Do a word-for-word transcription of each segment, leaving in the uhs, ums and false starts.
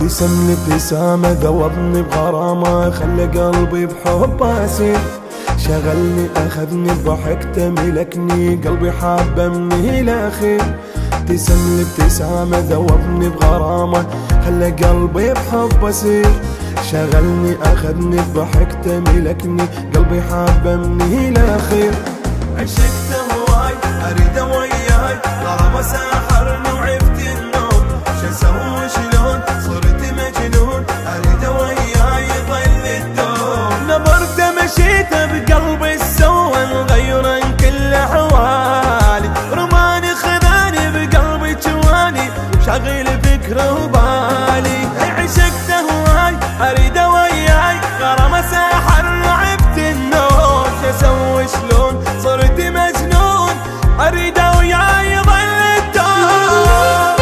ابتسم ابتسامة ذوبني بغرامة خلى قلبي بحبه اسير، شغلني اخذني بضحكته ملكني قلبي حابه مني الاخير. ابتسم ابتسامة ذوبني بغرامة خلى قلبي بحبه اسير، شغلني اخذني بضحكته ملكني قلبي حابه مني الاخير. عشقته هواي اريده وياي غرامه ساحرني وعفت النوم، شو اسوي شلون صرت مجنون اريده وياي يظل الدوم. نظرته مشيته بقلبي السوى مغيرا كل احوالي، رماني خذاني بقلبي جواني شاغل فكره وبالي. عشقته هواي اريده وياي غرامه ساحرني وعفت النوم، شو اسوي شلون صرت مجنون اريده وياي يظل الدوم.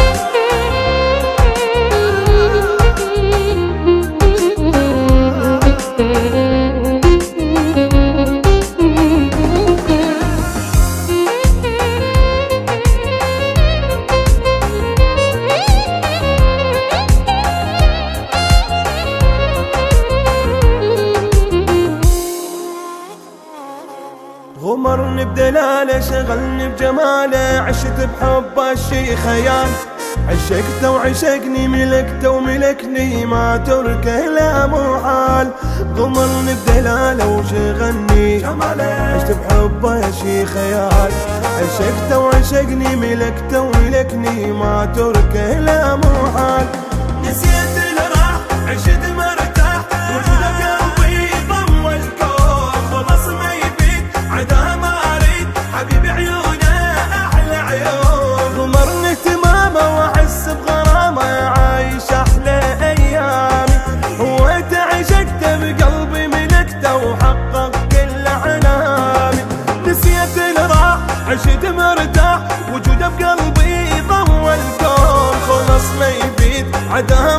غمرني بدلاله شغلني بجماله، عشت بحبه شي خيال، عشقته وعشقني ملكته وملكني ما تركه لا محال. غمرني بدلاله وشغلني جماله، عشت بحبه شي خيال، عشقته وعشقني ملكته وملكني ما تركه لا محال. نسيت اللي راح عشت مرتاح وجوده قلبي ضم الكون، خلص ما يفيد عدا ما اريد حبيبي عيونه احلى عيون. غمرني تمامه واحس بغرامه عايش احلى ايامي، هو عشقته بقلبي ملكته وحقق كل احلامي. نسيت اللي راح عشت مرتاح وجوده بقلبي ضم الكون، خلص ما يفيد عدا